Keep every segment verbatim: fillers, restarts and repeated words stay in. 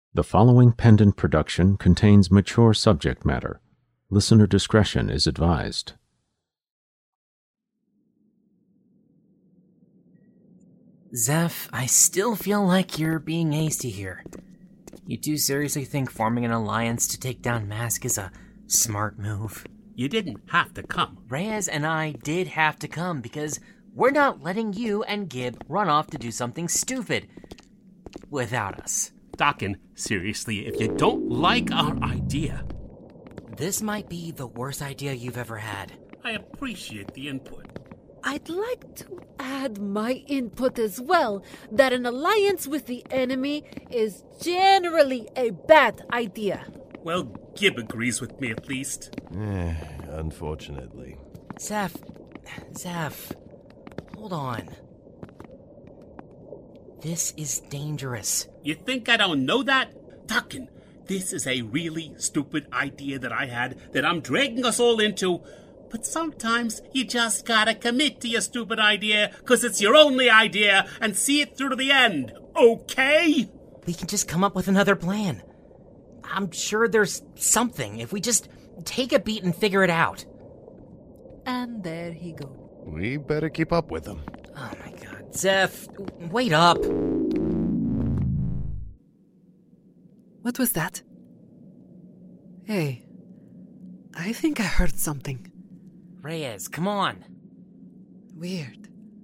The following pendant production contains mature subject matter. Listener discretion is advised. Zeph, I still feel like you're being hasty here. You do seriously think forming an alliance to take down Mask is a smart move? You didn't have to come. Reyes and I did have to come because we're not letting you and Gib run off to do something stupid without us. Dakin, seriously, if you don't like our idea... This might be the worst idea you've ever had. I appreciate the input. I'd like to add my input as well, that an alliance with the enemy is generally a bad idea. Well, Gib agrees with me at least. Eh, unfortunately. Zeph, Zeph, hold on. This is dangerous. You think I don't know that? Dakin, this is a really stupid idea that I had that I'm dragging us all into. But sometimes you just gotta commit to your stupid idea because it's your only idea and see it through to the end, okay? We can just come up with another plan. I'm sure there's something if we just take a beat and figure it out. And there he goes. We better keep up with him. Oh my god. Zeph, wait up. What was that? Hey, I think I heard something. Reyes, come on. Weird.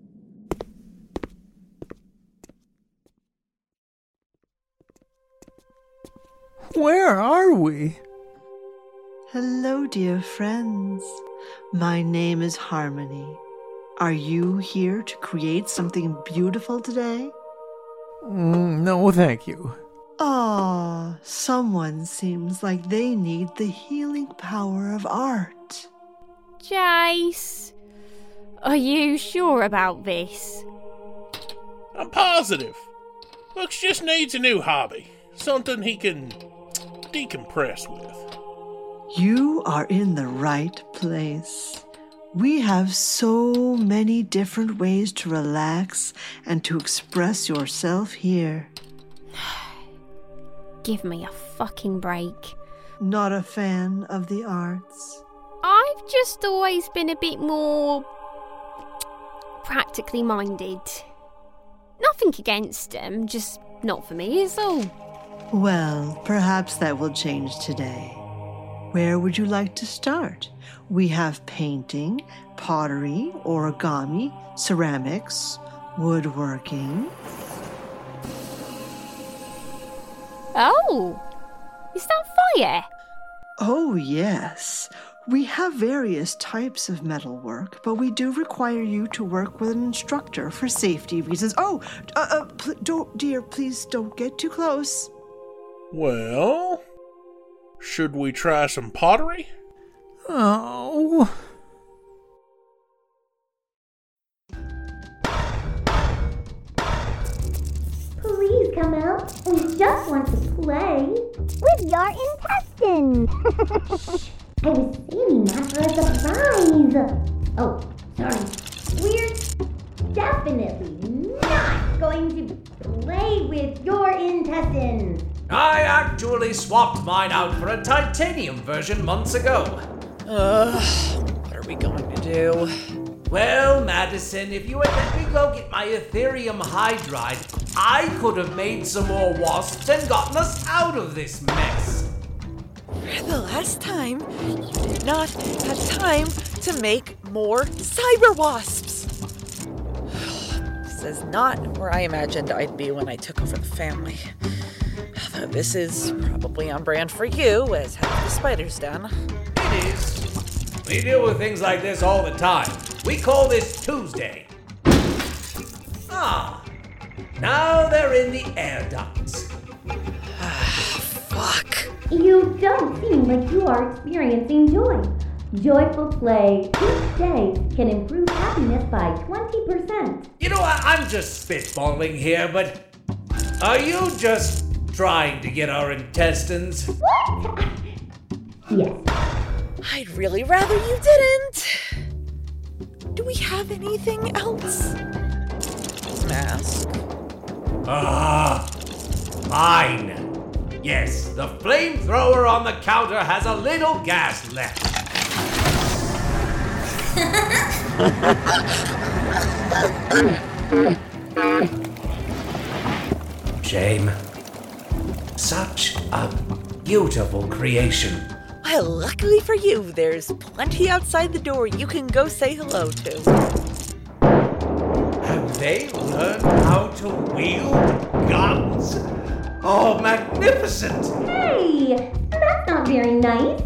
Where are we? Hello, dear friends. My name is Harmony. Are you here to create something beautiful today? Mm, no, thank you. Ah, someone seems like they need the healing power of art. Jace, are you sure about this? I'm positive. Lux just needs a new hobby. Something he can decompress with. You are in the right place. We have so many different ways to relax and to express yourself here. Give me a fucking break. Not a fan of the arts? I've just always been a bit more practically minded. Nothing against them, just not for me is all. Well, perhaps that will change today. Where would you like to start? We have painting, pottery, origami, ceramics, woodworking. Oh, is that fire? Oh, yes. We have various types of metalwork, but we do require you to work with an instructor for safety reasons. Oh, uh, uh, pl- don't, dear, please don't get too close. Well, should we try some pottery? Oh. Please come out. We just want to play. With your intestines. I was saving that for a surprise. Oh, sorry. We're definitely not going to play with your intestines. I actually swapped mine out for a titanium version months ago. Uh, what are we going to do? Well, Madison, if you had let me go get my Ethereum hydride, I could have made some more wasps and gotten us out of this mess. For the last time, you did not have time to make more cyber wasps. This is not where I imagined I'd be when I took over the family. Although this is probably on brand for you, as have the spiders done. It is. We deal with things like this all the time. We call this Tuesday. Ah, now they're in the air ducts. Fuck. You don't seem like you are experiencing joy. Joyful play each day can improve happiness by twenty percent. You know, I- I'm just spitballing here, but are you just trying to get our intestines? What? Yes. I'd really rather you didn't. Do we have anything else? Mask. Ah, fine. Yes, the flamethrower on the counter has a little gas left. Shame. Such a beautiful creation. Well, luckily for you, there's plenty outside the door you can go say hello to. Have they learned how to wield guns? Oh, magnificent! Hey, that's not very nice.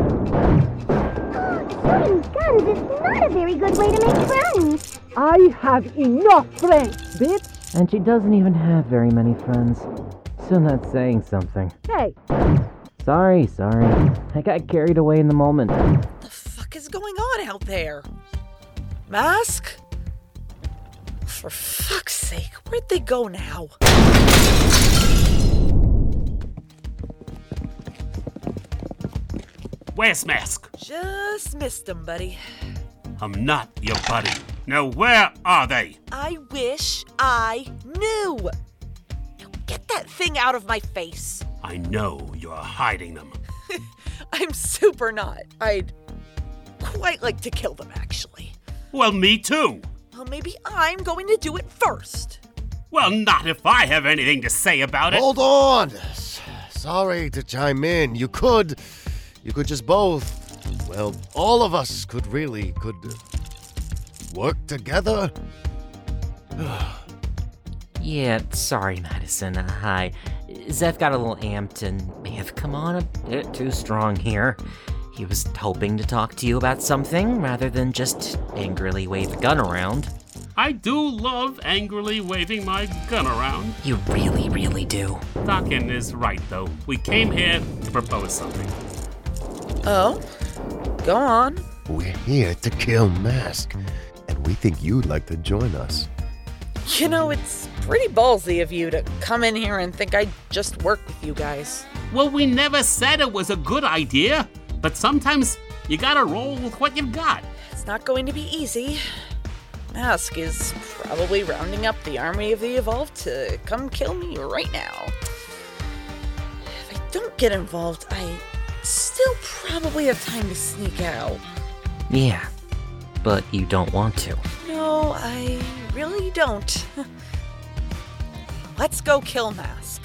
Shooting guns is not a very good way to make friends. I have enough friends, bitch! And she doesn't even have very many friends. So that's saying something. Hey! Sorry, sorry. I got carried away in the moment. What the fuck is going on out there? Mask? For fuck's sake, where'd they go now? Where's Mask? Just missed them, buddy. I'm not your buddy. Now, where are they? I wish I knew. Now get that thing out of my face. I know you're hiding them. I'm super not. I'd quite like to kill them, actually. Well, me too. Well, maybe I'm going to do it first. Well, not if I have anything to say about it. Hold on. S- Sorry to chime in. You could, you could just both. Well, all of us could really could uh, work together. Yeah, sorry, Madison. Uh, hi. Zeph got a little amped and may have come on a bit too strong here. He was hoping to talk to you about something rather than just angrily wave the gun around. I do love angrily waving my gun around. You really, really do. Dockin is right, though. We came here to propose something. Oh? Go on. We're here to kill Mask, and we think you'd like to join us. You know, it's pretty ballsy of you to come in here and think I'd just work with you guys. Well, we never said it was a good idea, but sometimes you gotta roll with what you've got. It's not going to be easy. Mask is probably rounding up the army of the Evolved to come kill me right now. If I don't get involved, I still probably have time to sneak out. Yeah, but you don't want to. No, I really don't. Let's go kill Mask.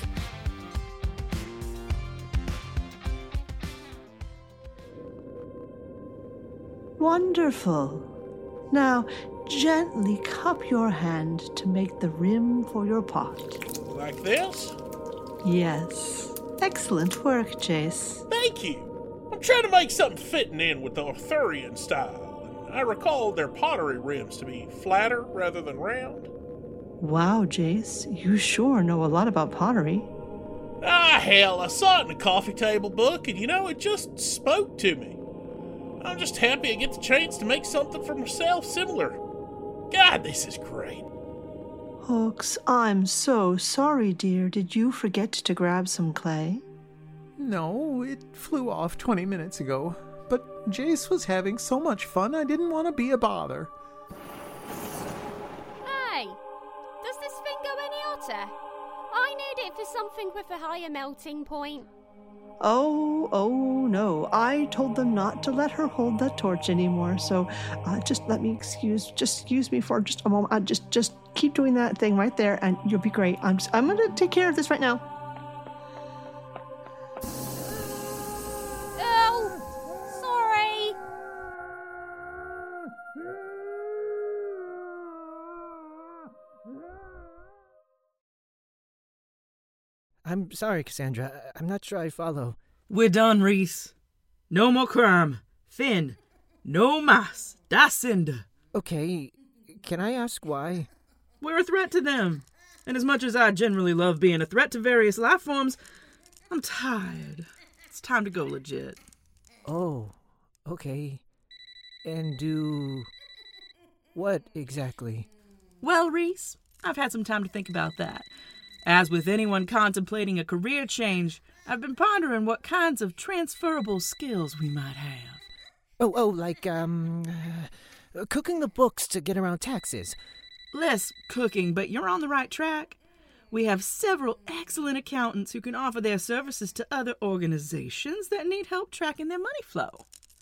Wonderful. Now, gently cup your hand to make the rim for your pot. Like this? Yes. Excellent work, Jace. Thank you. I'm trying to make something fitting in with the Arthurian style, and I recall their pottery rims to be flatter rather than round. Wow, Jace, you sure know a lot about pottery. Ah, hell, I saw it in a coffee table book, and you know, it just spoke to me. I'm just happy I get the chance to make something for myself similar. God, this is great. Hooks, I'm so sorry, dear. Did you forget to grab some clay? No, it flew off twenty minutes ago. But Jace was having so much fun, I didn't want to be a bother. Hey, does this thing go any hotter? I need it for something with a higher melting point. Oh, oh, no. I told them not to let her hold that torch anymore, so uh, just let me excuse, just excuse me for just a moment. I just, just keep doing that thing right there, and you'll be great. I'm, just, I'm gonna take care of this right now. Oh, sorry. I'm sorry, Cassandra. I'm not sure I follow. We're done, Reese. No more crime. Finn. No mas. Das Ende. Okay, can I ask why? We're a threat to them. And as much as I generally love being a threat to various life forms, I'm tired. It's time to go legit. Oh, okay. And do... what exactly? Well, Reese, I've had some time to think about that. As with anyone contemplating a career change, I've been pondering what kinds of transferable skills we might have. Oh, oh, like, um, uh, cooking the books to get around taxes. Less cooking, but you're on the right track. We have several excellent accountants who can offer their services to other organizations that need help tracking their money flow.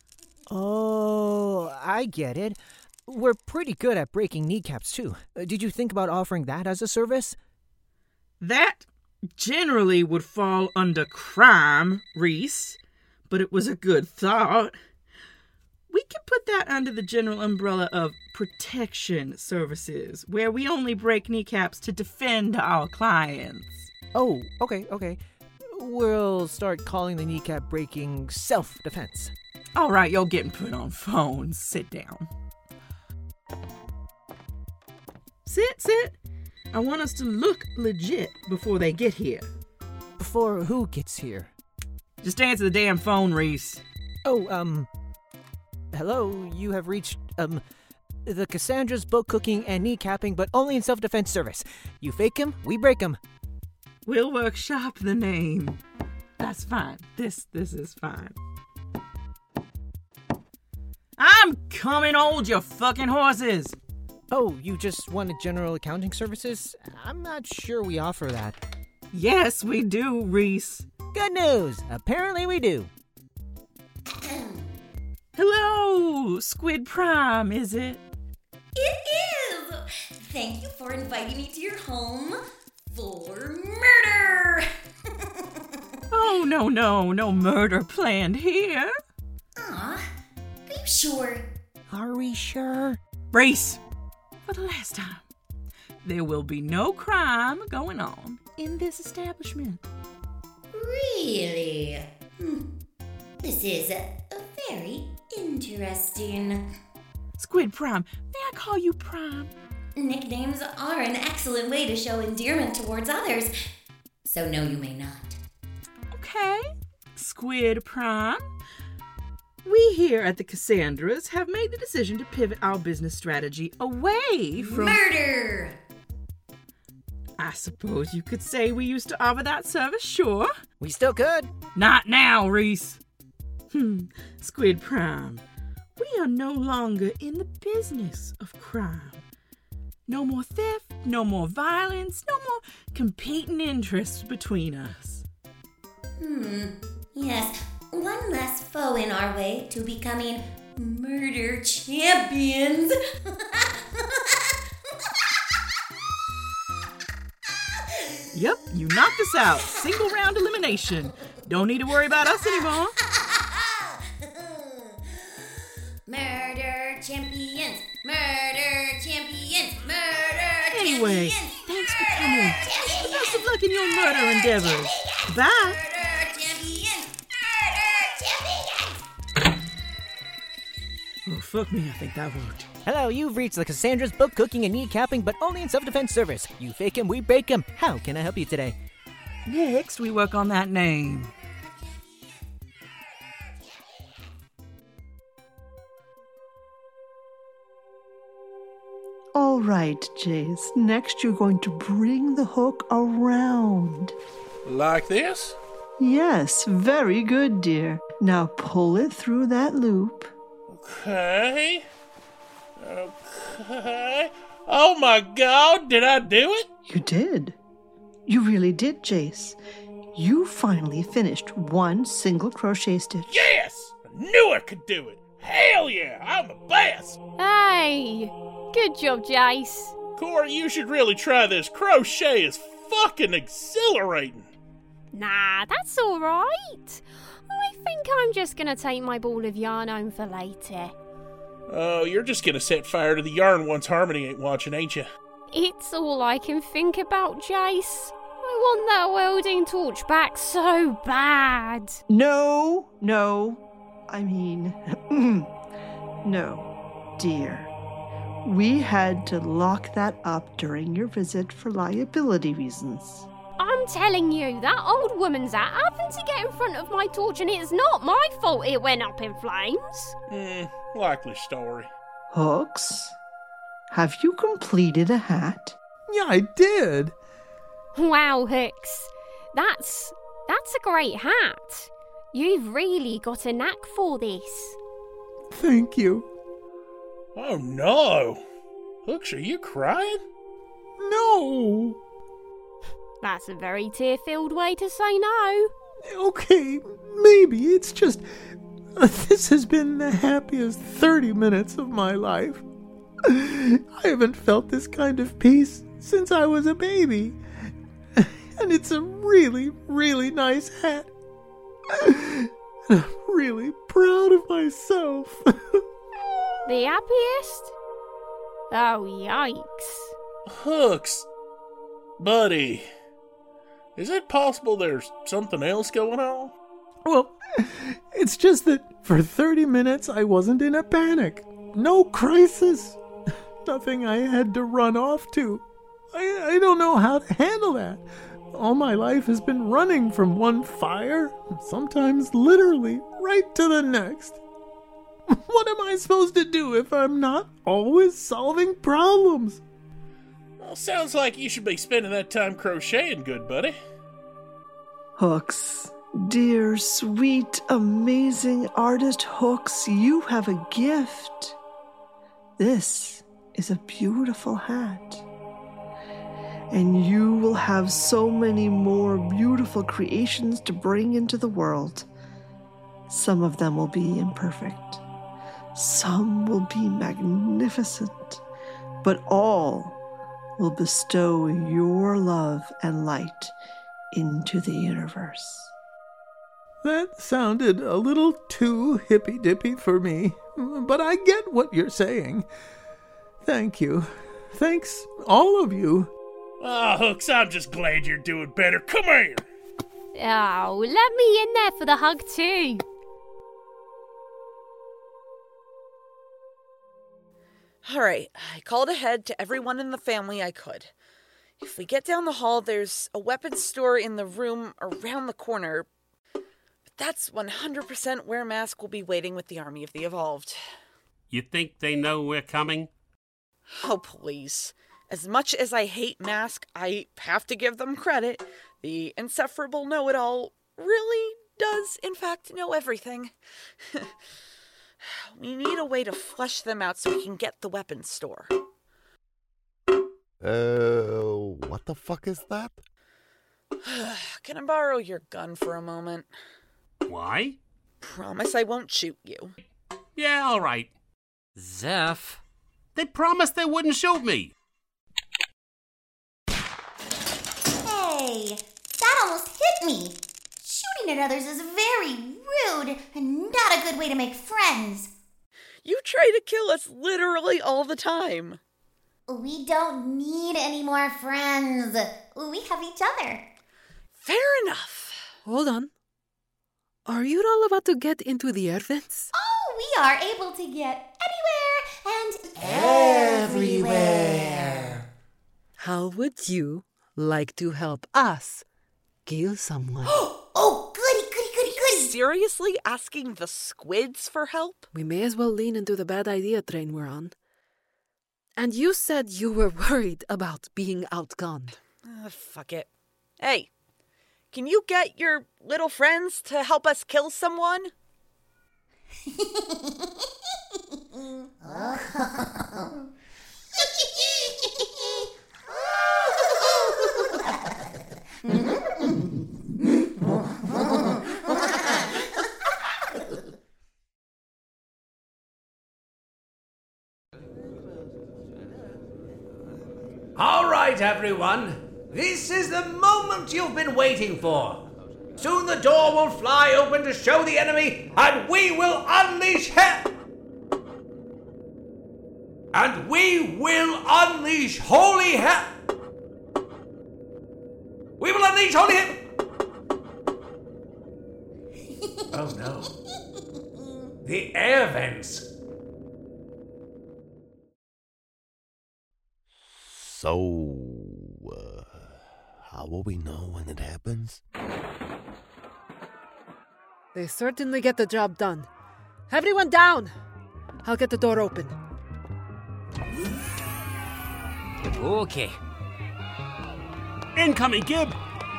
Oh, I get it. We're pretty good at breaking kneecaps, too. Uh, Did you think about offering that as a service? That generally would fall under crime, Reese, but it was a good thought. We can put that under the general umbrella of protection services, where we only break kneecaps to defend our clients. Oh, okay, okay. We'll start calling the kneecap breaking self-defense. All right, you're getting put on phones. Sit down. Sit, sit. I want us to look legit before they get here. Before who gets here? Just answer the damn phone, Reese. Oh, um... Hello, you have reached, um... the Cassandra's book cooking and kneecapping, but only in self-defense service. You fake him, we break him. We'll workshop the name. That's fine. This, this is fine. I'm coming, hold your fucking horses! Oh, you just wanted general accounting services? I'm not sure we offer that. Yes, we do, Reese. Good news! Apparently we do. Hello, Squid Prime, is it? It is! Thank you for inviting me to your home for murder! Oh, no, no, no murder planned here. Aw, are you sure? Are we sure? Reese, for the last time, there will be no crime going on in this establishment. Really? Hmm. This is uh, very interesting. Squid Prime, may I call you Prime? Nicknames are an excellent way to show endearment towards others, so no, you may not. Okay, Squid Prime. We here at the Cassandras have made the decision to pivot our business strategy away from... Murder! I suppose you could say we used to offer that service, sure. We still could. Not now, Reese. Hmm, Squid Prime. We are no longer in the business of crime. No more theft, no more violence, no more competing interests between us. Hmm, yes, one less foe in our way to becoming murder champions. Yep, you knocked us out. Single round elimination. Don't need to worry about us anymore. Murder champions, murder champions, murder Anyway, champions. thanks for coming. Best of luck in your murder endeavors. Bye. Murder champions, murder champions. Oh, fuck me, I think that worked. Hello, you've reached the Cassandra's book cooking and kneecapping, but only in self-defense service. You fake him, we break him. How can I help you today? Next, we work on that name. All right, Jace. Next, you're going to bring the hook around. Like this? Yes, very good, dear. Now pull it through that loop. Okay. Okay. Oh my god, did I do it? You did. You really did, Jace. You finally finished one single crochet stitch. Yes! I knew I could do it. Hell yeah, I'm the best. Hey, good job, Jace. Corey, you should really try this. Crochet is fucking exhilarating. Nah, that's all right. I think I'm just gonna take my ball of yarn home for later. Oh, you're just gonna set fire to the yarn once Harmony ain't watching, ain't you? It's all I can think about, Jace. I want that welding torch back so bad. No, no. I mean, no, dear. We had to lock that up during your visit for liability reasons. I'm telling you, that old woman's hat happened to get in front of my torch and it's not my fault it went up in flames. Hmm, likely story. Hooks, have you completed a hat? Yeah, I did. Wow, Hooks. That's, that's a great hat. You've really got a knack for this. Thank you. Oh no! Hooks, are you crying? No! That's a very tear-filled way to say no. Okay, maybe it's just... This has been the happiest thirty minutes of my life. I haven't felt this kind of peace since I was a baby. And it's a really, really nice hat. And I'm really proud of myself. The happiest? Oh, yikes. Hooks, buddy, is it possible there's something else going on? Well, it's just that for thirty minutes I wasn't in a panic. No crisis. Nothing I had to run off to. I, I don't know how to handle that. All my life has been running from one fire, sometimes literally right to the next. What am I supposed to do if I'm not always solving problems? Well, sounds like you should be spending that time crocheting, good buddy. Hooks, dear, sweet, amazing artist Hooks, you have a gift. This is a beautiful hat. And you will have so many more beautiful creations to bring into the world. Some of them will be imperfect. Some will be magnificent. But all will bestow your love and light into the universe. That sounded a little too hippy-dippy for me, but I get what you're saying. Thank you. Thanks, all of you. Ah, oh, Hooks, I'm just glad you're doing better. Come here. Oh, let me in there for the hug too. All right, I called ahead to everyone in the family I could. If we get down the hall, there's a weapons store in the room around the corner. But that's one hundred percent where Mask will be waiting with the Army of the Evolved. You think they know we're coming? Oh, please. As much as I hate Mask, I have to give them credit. The insufferable know-it-all really does, in fact, know everything. We need a way to flesh them out so we can get the weapons store. Uh, what the fuck is that? Can I borrow your gun for a moment? Why? Promise I won't shoot you. Yeah, all right. Zeph. They promised they wouldn't shoot me. Hey, that almost hit me. Shooting at others is very rude and not a good way to make friends. You try to kill us literally all the time. We don't need any more friends. We have each other. Fair enough. Hold on. Are you all about to get into the air vents? Oh, we are able to get anywhere and everywhere. How would you like to help us kill someone? Oh, goody, goody, goody, goody. Seriously asking the squids for help? We may as well lean into the bad idea train we're on. And you said you were worried about being outgunned. Uh, fuck it. Hey, can you get your little friends to help us kill someone? All right, everyone. This is the moment you've been waiting for. Soon the door will fly open to show the enemy, and we will unleash hell. And we will unleash holy hell. We will unleash holy hell. Oh no. The air vents. So, uh, how will we know when it happens? They certainly get the job done. Everyone down! I'll get the door open. Okay. Incoming, Gib!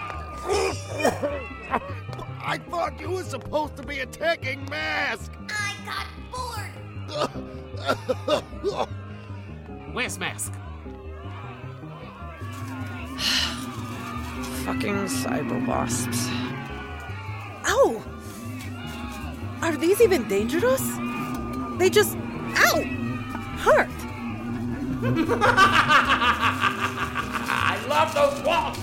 I thought you were supposed to be attacking Mask! I got bored! Where's Mask? Fucking cyber wasps. Ow! Are these even dangerous? They just, ow! Hurt! I love those wasps!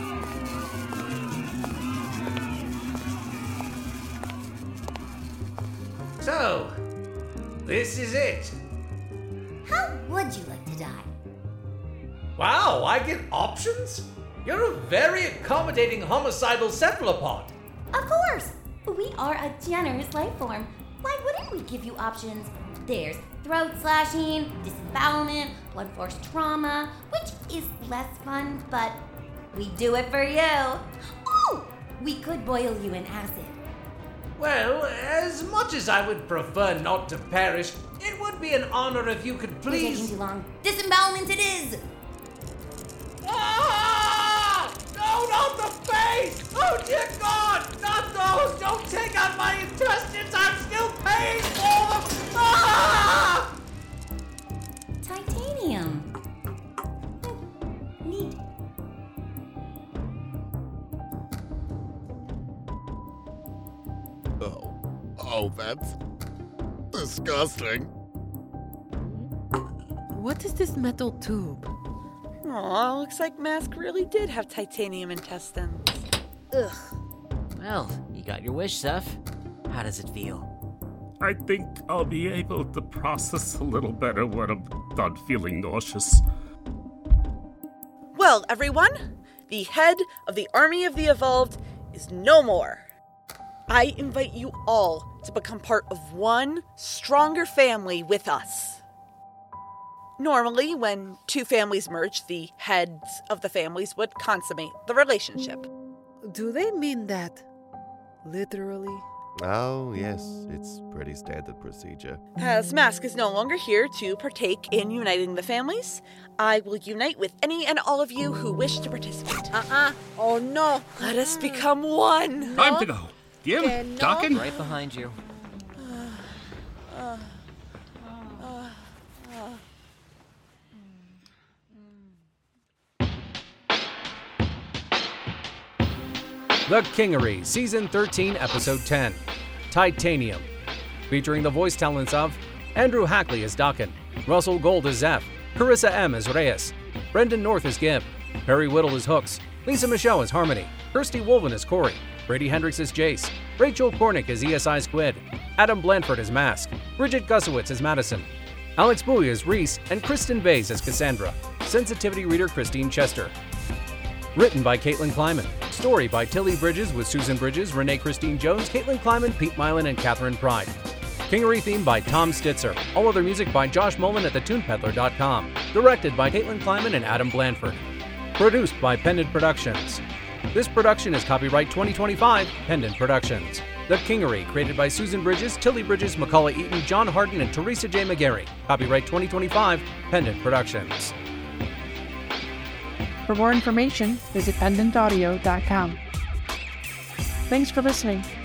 So, this is it. How would you like to die? Wow, I get options? You're a very accommodating homicidal cephalopod. Of course! We are a generous life form. Why wouldn't we give you options? There's throat slashing, disembowelment, blood force trauma, which is less fun, but we do it for you. Oh! We could boil you in acid. Well, as much as I would prefer not to perish, it would be an honor if you could We're taking please... too long. Disembowelment it is! Ah! No, not the face! Oh, dear God! Not those! Don't take out my intestines! I'm still paying for them! Ah! Titanium. Neat. Oh, oh, that's disgusting. What is this metal tube? Aw, looks like Mask really did have titanium intestines. Ugh. Well, you got your wish, Zeph. How does it feel? I think I'll be able to process a little better when I'm done feeling nauseous. Well, everyone, the head of the Army of the Evolved is no more. I invite you all to become part of one stronger family with us. Normally, when two families merge, the heads of the families would consummate the relationship. Do they mean that literally? Oh, yes, it's pretty standard procedure. As Mask is no longer here to partake in uniting the families, I will unite with any and all of you who wish to participate. Uh-uh. Oh, no. Let us become one. Time to go. Jim, Que no. Dockin? Right behind you. The Kingery, Season thirteen, Episode ten, Titanium, featuring the voice talents of Andrew Hackley as Dakin, Russell Gold as Zeph, Carissa M. as Reyes, Brendan North as Gib, Perry Whittle as Hooks, Lisa Michelle as Harmony, Kirsty Wolven as Corey, Brady Hendricks as Jace, Rachel Kornick as E S I Squid, Adam Blanford as Mask, Bridget Gusowitz as Madison, Alex Bowie as Reese, and Kristen Bays as Cassandra. Sensitivity reader Christine Chester. Written by Caitlin Kleiman. Story by Tilly Bridges with Susan Bridges, Renee Christine Jones, Caitlin Kleiman, Pete Mylan, and Catherine Pride. Kingery theme by Tom Stitzer. All other music by Josh Mullen at the tune peddler dot com. Directed by Caitlin Kleiman and Adam Blanford. Produced by Pendant Productions. This production is copyright twenty twenty-five, Pendant Productions. The Kingery, created by Susan Bridges, Tilly Bridges, Macaulay Eaton, John Harden, and Teresa J. McGarry. Copyright twenty twenty-five, Pendant Productions. For more information, visit pendant audio dot com. Thanks for listening.